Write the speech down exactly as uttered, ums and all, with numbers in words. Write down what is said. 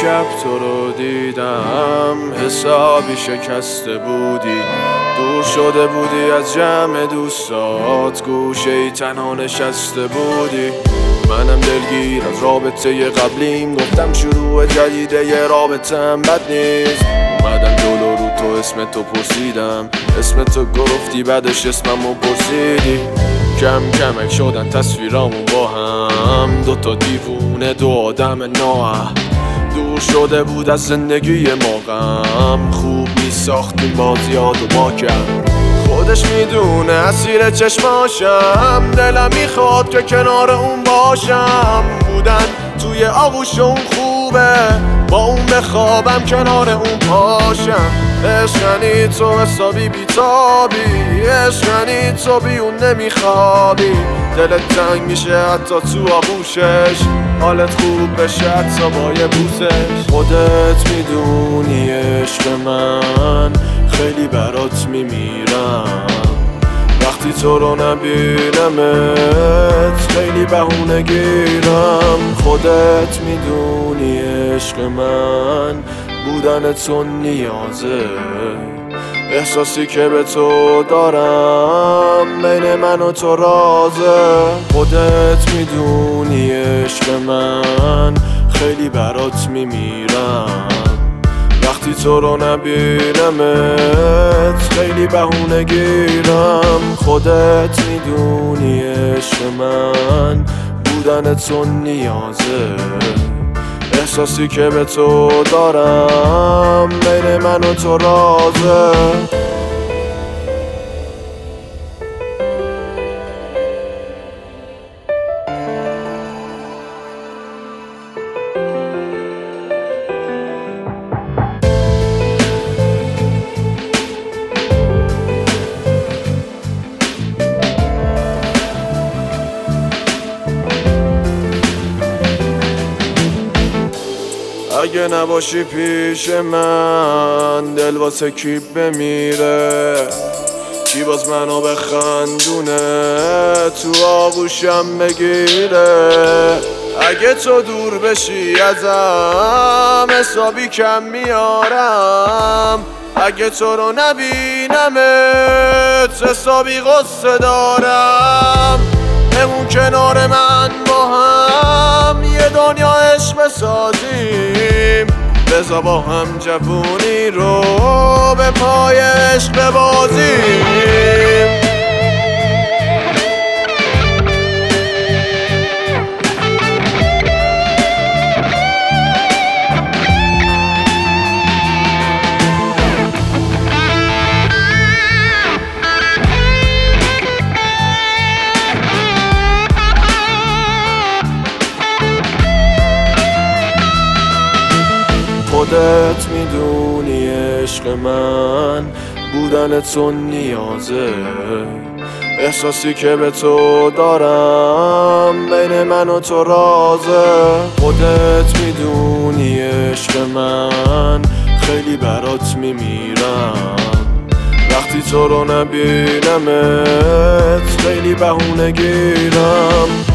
شب تو رو دیدم حسابی شکسته بودی، دور شده بودی از جمع دوستات، گوشه ای تنها نشسته بودی. منم دلگیر از رابطه قبلیم، گفتم شروع جدیده یه رابطم بد نیست. اومدم جلو رو تو اسم تو پرسیدم، اسم تو گفتی بعدش اسممو پرسیدی. کم کمک شدن تصویرامون با هم، دوتا دیوونه دو آدم نااهل. دور شده بود از زندگی ما غم، خوب میساختیم بازی یاد و ما کرد. خودش میدونه اسیر چشماشم، دلم میخواد که کنار اون باشم. بودن توی آغوش اون خوبه، با اون بخوابم کنار اون پاشم. عشقنی تو حسابی بیتابی، عشقنی تو بی اون نمیخوابی. دلت تنگ میشه حتی تو آغوشش، حالت خوب بشه حتی با یه بوسش. خودت میدونی عشق من خیلی برات میمیرم، وقتی تو رو نبینمت خیلی بهونه گیرم. خودت میدونی عشق من بودن تو نیازه، احساسی که به تو دارم بین من و تو رازه. خودت میدونی عشق من خیلی برات میمیرم، وقتی تو رو نبینمت خیلی بهونه گیرم. خودت میدونی عشق من بودن تو نیازه، احساسی که به تو دارم بین من و تو رازه. اگه نباشی پیش من دل واسه کی بمیره، کی باز منو بخندونه تو آغوشم بگیره. اگه تو دور بشی ازم حسابی کم میارم، اگه تو رو نبینمت حسابی غصه دارم. همون کنار من با هم یه دنیا عشق بسازیم، بذار با هم جوونی رو به پای عشق ببازیم. خودت میدونی عشق من بودن تو نیازه، احساسی که به تو دارم بین من و تو رازه. خودت میدونی عشق من خیلی برات میمیرم، وقتی تو رو نبینمت خیلی بهونه گیرم.